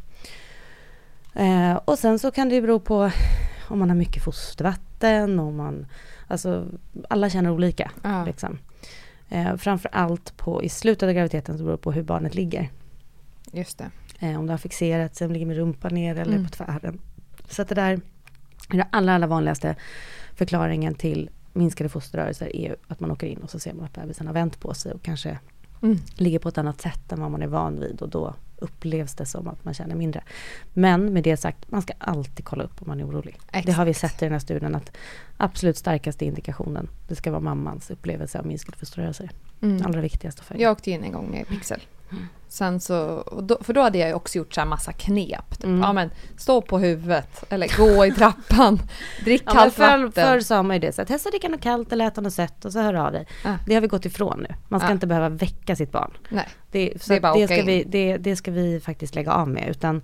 Eh, och sen så kan det bero på om man har mycket fostervatten. Om man, alltså, alla känner olika. Ja. Liksom. Eh, framför allt på, i slutet av graviditeten så beror det på hur barnet ligger. Just det. Eh, om det har fixerat sig, om det ligger med rumpan ner eller mm. på tvären. Så att det där är det allra, allra vanligaste förklaringen till minskade fosterrörelser är att man åker in och så ser man att bebisen har vänt på sig och kanske mm. ligger på ett annat sätt än vad man är van vid och då upplevs det som att man känner mindre. Men med det sagt, man ska alltid kolla upp om man är orolig. Exakt. Det har vi sett i den här studien att absolut starkaste indikationen, det ska vara mammans upplevelse av minskade fosterrörelser. Mm. Allra viktigaste för. Jag åkte in en gång med Pixel. Mm. Sen så, och då, för då hade jag också gjort så här massa knep. Typ. Mm. Ja, men stå på huvudet eller gå i trappan, drick ja, kallt för, vatten. Förr sa man ju det, så testa dricka något kallt eller äta något sött och så hör av dig. Ah. Det har vi gått ifrån nu. Man ska ah. inte behöva väcka sitt barn. Nej, det, så det, är bara det, ska vi, det, det ska vi faktiskt lägga av med. Utan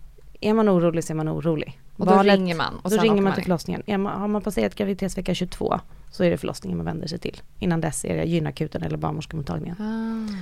är man orolig så är man orolig. Och då Valet, ringer man. Och då ringer man till förlossningen. Är man, har man passerat graviditetsvecka tjugotvå så är det förlossningen man vänder sig till. Innan dess är det gynakuten eller barnmorskemottagningen. Ah.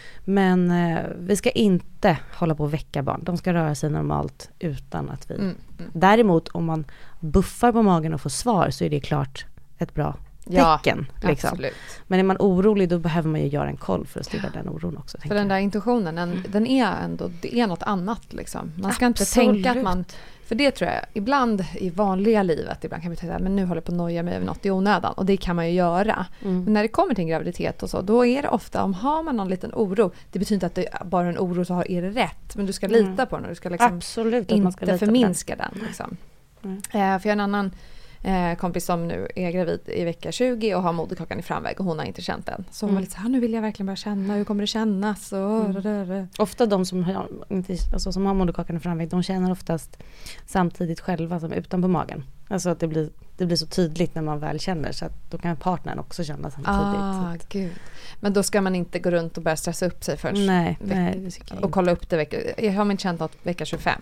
Men eh, vi ska inte hålla på att väcka barn. De ska röra sig normalt utan att vi... Mm, mm. Däremot om man buffar på magen och får svar så är det klart ett bra tecken. Ja, liksom. Absolut. Men är man orolig då behöver man ju göra en koll för att stilla den oron också. För den där intuitionen, den, mm. den är ändå, det är något annat liksom. Man ska absolut. Inte tänka att man... För det tror jag, ibland i vanliga livet, ibland kan vi tänka men nu håller jag på att noja mig över något i onödan. Och det kan man ju göra. Mm. Men när det kommer till en graviditet och så, då är det ofta, om har man någon liten oro, det betyder inte att det är bara en oro så har är det rätt. Men du ska lita mm. på den och du ska liksom absolut, inte man ska lita förminska den. den liksom. mm. eh, för jag har en annan eh, kompis som nu är gravid i vecka tjugo och har moderkakan i framväg och hon har inte känt den. Så hon mm. var lite så här, nu vill jag verkligen börja känna, hur kommer det kännas? Och, mm. Ofta de som har, alltså, som har moderkakan i framväg, de känner oftast samtidigt själva som utanpå magen. Alltså att det blir, det blir så tydligt när man väl känner, så att då kan partnern också känna samtidigt. Ah, gud. Men då ska man inte gå runt och börja stressa upp sig först. Nej, nej och kolla upp det vecka. Jag har inte känt något vecka tjugofem.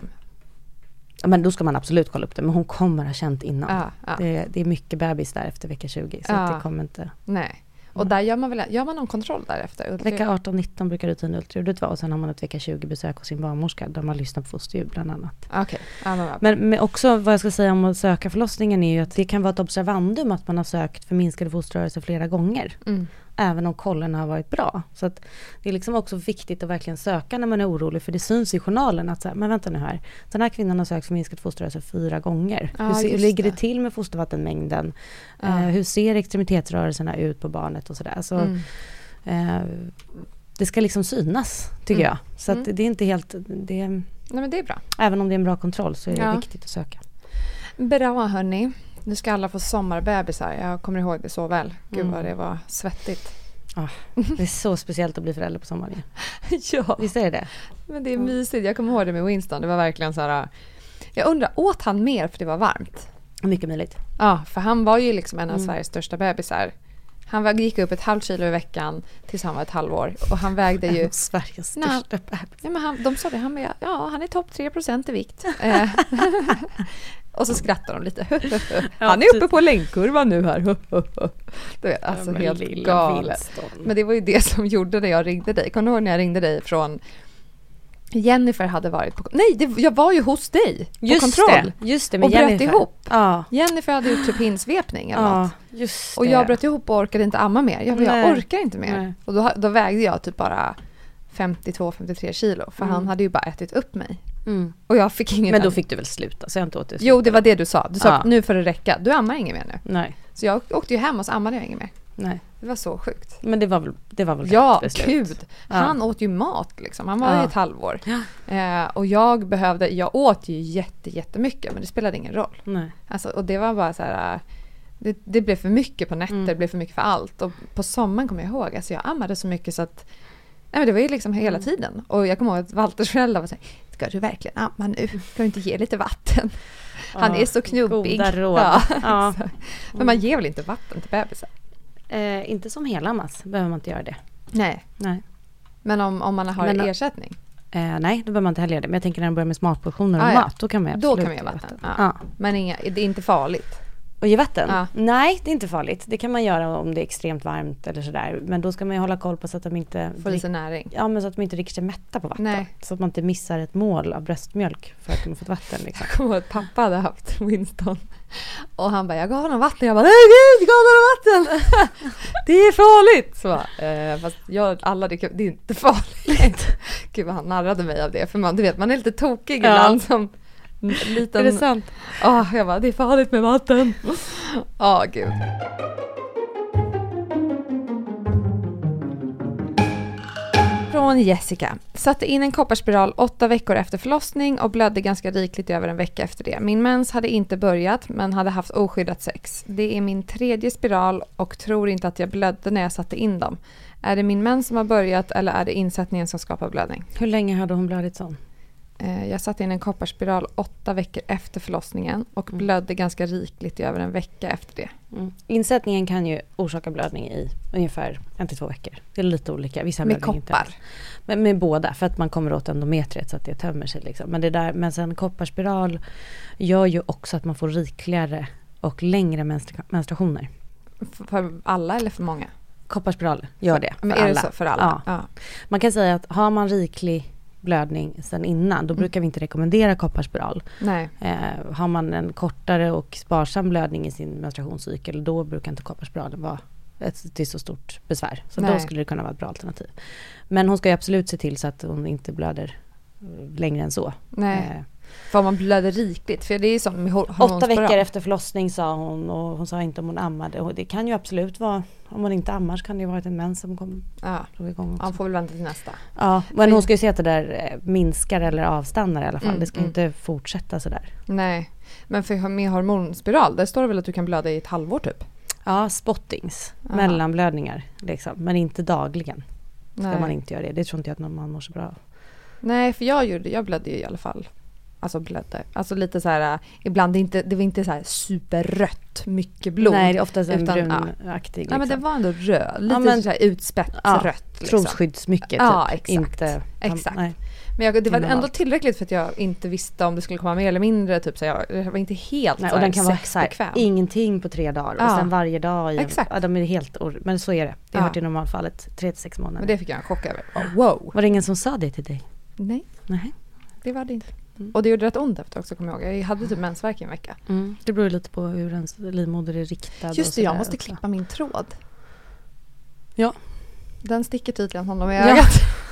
Men då ska man absolut kolla upp det. Men hon kommer ha känt innan. Ja, ja. Det, det är mycket bebis där efter vecka tjugo. Så ja. att det kommer inte... Nej. Och där gör man väl gör man någon kontroll därefter? Vecka arton nitton brukar rutinultraljudet vara. Och sen har man ett vecka tjugo besök hos sin barnmorska. Där man lyssnar på fosterljud bland annat. Okay. Ja, men, men också vad jag ska säga om att söka förlossningen är ju att det kan vara ett observandum att man har sökt för minskade fosterrörelser flera gånger. Mm. Även om kollen har varit bra. Så att det är liksom också viktigt att verkligen söka när man är orolig. För det syns i journalen att så här, men vänta nu här. Den här kvinnan har sökt för minskad fosterrörelse fyra gånger. Ah, hur, ser, hur ligger det. det till med fostervattenmängden? Ah. Eh, hur ser extremitetsrörelserna ut på barnet och sådär. Så, mm. eh, det ska liksom synas, tycker mm. jag. Så att mm. det är inte helt... Det, Nej, men det är bra. Även om det är en bra kontroll så är det ja. viktigt att söka. Bra, hörni. Nu ska alla få sommarbebisar. Jag kommer ihåg det så väl. Gud mm. vad det var svettigt. Ah, det är så speciellt att bli förälder på sommaren. Ja. Visst är det? Men det är mysigt. Jag kommer ihåg det med Winston. Det var verkligen så här... Jag undrar, åt han mer för det var varmt? Mycket möjligt. Ja, för han var ju liksom en av mm. Sveriges största bebisar. Han väg, gick upp ett halvt kilo i veckan tills han var ett halvår. Och han vägde ju... Sveriges största bebis. Ja, men han, de sa det, han med, ja, han är topp tre procent i vikt. Och så skrattar de lite. Han är uppe på längdkurvan nu här. Du vet, alltså ja, helt galet. Men det var ju det som gjorde när jag ringde dig. Kommer du ihåg när jag ringde dig från... Jennifer hade varit på... Nej, det, jag var ju hos dig på just kontroll. Det, just det, och bröt Jennifer. ihop. Ja. Jennifer hade gjort typ hinsvepning eller ja, något. Just och det. jag bröt ihop och orkade inte amma mer. Jag, jag orkar inte mer. Nej. Och då, då vägde jag typ bara femtiotvå femtiotre kilo. För mm. han hade ju bara ätit upp mig. Mm. Och jag fick ingen... Men då fick du väl sluta? Så jag inte åt det. Jo, det var det du sa. Du sa ja. att nu får det räcka. Du ammar ingen mer nu. Nej. Så jag åkte ju hem och så ammade jag ingen mer. Nej. Det var så sjukt. Men det var väl, det var väl ja, rätt beslut. Gud. Ja. Han åt ju mat liksom. Han var ja. ju ett halvår. Ja. Eh, och jag behövde, jag åt ju jätte, jättemycket, men det spelade ingen roll. Nej. Alltså, och det var bara så här, det, det blev för mycket på nätter, mm. det blev för mycket för allt. Och på sommaren kommer jag ihåg, alltså jag ammade så mycket så att, nej men det var ju liksom hela mm. tiden. Och jag kommer ihåg att Walters föräldrar var så här, ska du verkligen amma nu? Ska du inte ge lite vatten? Han ja, är så knubbig. Goda råd. Ja, ja. Men man ger väl inte vatten till bebisar? Eh, inte som hela mass, behöver man inte göra det. Nej. Nej. Men om, om man har Men, ersättning? Eh, nej, då behöver man inte heller göra det. Men jag tänker när de börjar med smatportioner och ah, mat, då kan man absolut Då kan man ge vatten. vatten. Ja. Ja. Men inga, det är inte farligt? Och ge vatten? Ja. Nej, det är inte farligt. Det kan man göra om det är extremt varmt eller sådär. Men då ska man ju hålla koll på så att de inte... Får i sig näring? Ja, men så att de inte dricker sig mätta på vatten. Nej. Så att man inte missar ett mål av bröstmjölk för att de har fått vatten. Liksom. Jag kommer ihåg att pappa hade haft Winston. Och han bara, jag gav honom vatten. Jag bara, nej gud, jag gav honom vatten. Det är farligt. Så bara, eh, fast jag, alla, det, det är inte farligt. Gud vad han narrade mig av det. För man, du vet, man är lite tokig ja. ibland som... Liten... Är det sant? Oh, jag bara, det är farligt med vatten. Ja, oh, gud. Från Jessica. Satte in en kopparspiral åtta veckor efter förlossning och blödde ganska rikligt över en vecka efter det. Min mens hade inte börjat men hade haft oskyddat sex. Det är min tredje spiral och tror inte att jag blödde när jag satte in dem. Är det min mens som har börjat eller är det insättningen som skapar blödning? Hur länge hade hon blödigt sån? Jag satte in en kopparspiral åtta veckor efter förlossningen och mm. blödde ganska rikligt i över en vecka efter det. Mm. Insättningen kan ju orsaka blödning i ungefär en till två veckor. Det är lite olika. Vissa med koppar? Inte. Men med båda, för att man kommer åt endometriet så att det tömmer sig. Liksom. Men, det där, men sen kopparspiral gör ju också att man får rikligare och längre menstru- menstruationer. För alla eller för många? Kopparspiral gör det för men är alla. Det så för alla? Ja. Ja. Man kan säga att har man riklig blödning sen innan, då brukar mm. vi inte rekommendera kopparspiral. Nej. Eh, har man en kortare och sparsam blödning i sin menstruationscykel, då brukar inte kopparspiralen vara ett till så stort besvär. Så Nej. Då skulle det kunna vara ett bra alternativ. Men hon ska ju absolut se till så att hon inte blöder längre än så. Nej. Eh, för om man blöder rikligt, för det är som med Åtta veckor efter förlossning sa hon, och hon sa inte om hon ammade. Och det kan ju absolut vara, om man inte ammar så kan det ju vara en mens som kommer ja. igång också. Ja, får väl vänta till nästa. Ja, men för hon ska ju se att det där minskar eller avstannar i alla fall. Mm, det ska mm. inte fortsätta sådär. Nej, men för med hormonspiral, där står det väl att du kan blöda i ett halvår typ? Ja, spottings, Aha. mellanblödningar liksom, men inte dagligen. Ska Nej. man inte göra det. Det tror inte jag att någon man mår så bra av. Nej, för jag gjorde, jag blödde ju i alla fall. Alltså blödde. Alltså lite så här, ibland det inte, det var inte så här superrött, mycket blod. Nej, det är oftast en utan, brunaktig. Ja. Liksom. Ja, men det var ändå röd. Lite ja, men, så här utspätt ja, rött. Liksom. Trosskyddsmycket. Ja, typ. exakt. Inte, exakt. Nej. Men jag, det var ändå tillräckligt för att jag inte visste om det skulle komma mer eller mindre. Typ, så jag, jag var inte helt nej, så och den kan vara bekväm. Ingenting på tre dagar. Ja. Och sen varje dag. I, exakt. Ja, de är helt, men så är det. Det har ja. varit i normalfallet tre till sex månader. Men det fick jag en chock över. Oh, wow. Var det ingen som sa det till dig? Nej. Nej. Det var det inte. Mm. Och det gjorde rätt ont efter också, kommer jag ihåg. Jag hade typ mensvärk i en vecka. Mm. Det beror lite på hur ens livmoder är riktad. Just det, jag måste också. klippa min tråd. Ja. Den sticker tydligen honom i ögat.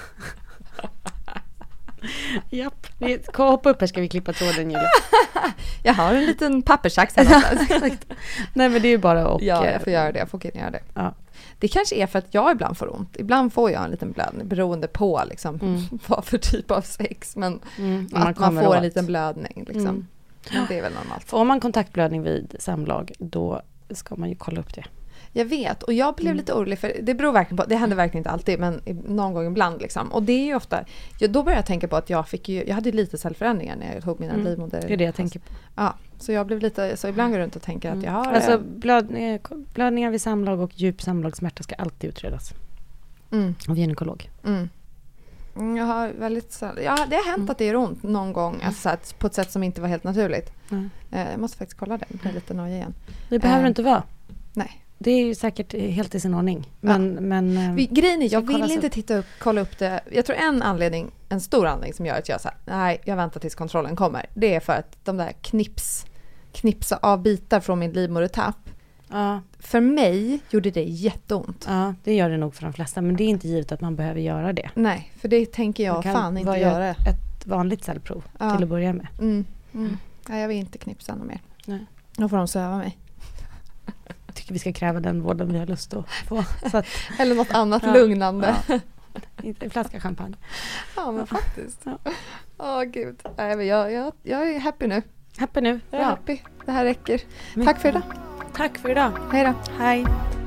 Japp. Hoppa upp här ska vi klippa tråden, Julia. Jag har en liten pappersax här. Nej, men det är ju bara att... Ja, jag får göra det. Jag får kunna göra det. Ja. Det kanske är för att jag ibland får ont. Ibland får jag en liten blödning beroende på liksom, mm. vad för typ av sex. Men mm. att man, man får åt. en liten blödning. Liksom. Mm. Men det är väl normalt. Får man kontaktblödning vid samlag, då ska man ju kolla upp det. Jag vet, och jag blev mm. lite orolig för det beror verkligen på, det händer verkligen inte alltid men någon gång ibland liksom. Och det är ju ofta, ja, då började jag tänka på att jag fick ju, jag hade lite cellförändringar när jag tog mina mm. livmoder. Det är det jag tänker på. Ja, så jag blev lite, så ibland går jag runt och tänker mm. att jag har... Alltså blöd, blödningar vid samlag och djup samlagssmärta ska alltid utredas. Mm. Av gynekolog. Mm. Jag har väldigt, ja, det har hänt mm. att det gör ont någon gång mm. alltså, på ett sätt som inte var helt naturligt. Mm. Jag måste faktiskt kolla det, jag blir lite nöjd igen. Det behöver eh, inte vara. Nej. Det är ju säkert helt i sin ordning. Men, ja. men, Vi, grejen är, jag vill inte titta upp, kolla upp det. Jag tror en anledning, en stor anledning som gör att jag säger nej, jag väntar tills kontrollen kommer. Det är för att de där knips, knipsa av bitar från min livmodertapp. Ja. För mig gjorde det jätteont. Ja, det gör det nog för de flesta. Men det är inte givet att man behöver göra det. Nej, för det tänker jag fan inte göra. Ett vanligt cellprov ja. till att börja med. Mm. Mm. Ja, jag vill inte knipsa något mer. Nej. Då får de söva mig. Jag tycker vi ska kräva den vården vi har lust att få. Så att, eller något annat ja, lugnande. Ja. En flaska champagne. Ja, men faktiskt. Åh, ja. oh, gud. Nej, men jag, jag, jag är happy nu. Happy nu? Jag är ja. happy. Det här räcker. Men, tack för idag. Tack för idag. Hej då. Hej.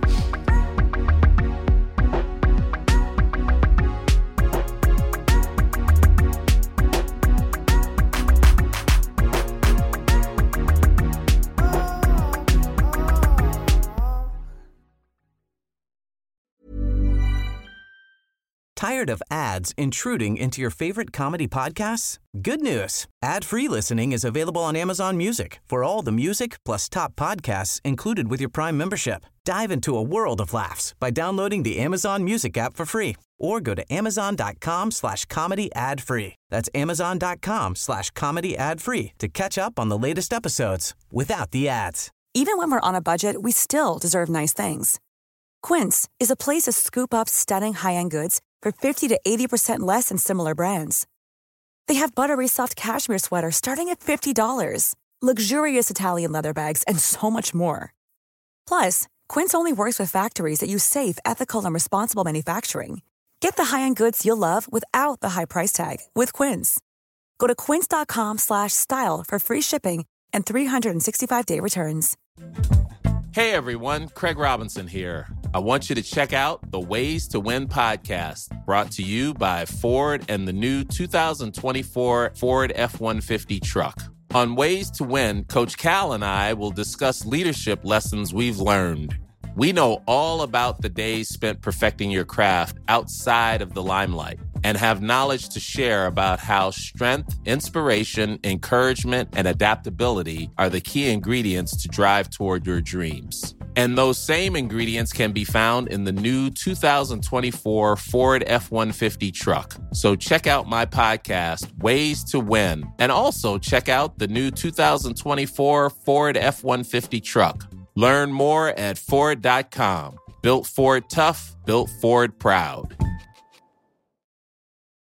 Tired of ads intruding into your favorite comedy podcasts? Good news. Ad-free listening is available on Amazon Music for all the music plus top podcasts included with your Prime membership. Dive into a world of laughs by downloading the Amazon Music app for free or go to amazon.com slash comedy ad free. That's amazon.com slash comedy ad free to catch up on the latest episodes without the ads. Even when we're on a budget, we still deserve nice things. Quince is a place to scoop up stunning high-end goods for fifty to eighty percent less than similar brands. They have buttery soft cashmere sweaters starting at fifty dollars, luxurious Italian leather bags, and so much more. Plus, Quince only works with factories that use safe, ethical, and responsible manufacturing. Get the high-end goods you'll love without the high price tag with Quince. Go to quince.com slash style for free shipping and three sixty-five day returns. Hey everyone, Craig Robinson here. I want you to check out the Ways to Win podcast, brought to you by Ford and the new two thousand twenty-four Ford F one fifty truck. On Ways to Win, Coach Cal and I will discuss leadership lessons we've learned. We know all about the days spent perfecting your craft outside of the limelight and have knowledge to share about how strength, inspiration, encouragement, and adaptability are the key ingredients to drive toward your dreams. And those same ingredients can be found in the new two thousand twenty-four Ford F one fifty truck. So check out my podcast, Ways to Win, and also check out the new two thousand twenty-four Ford F one fifty truck. Learn more at Ford dot com. Built Ford tough, built Ford proud.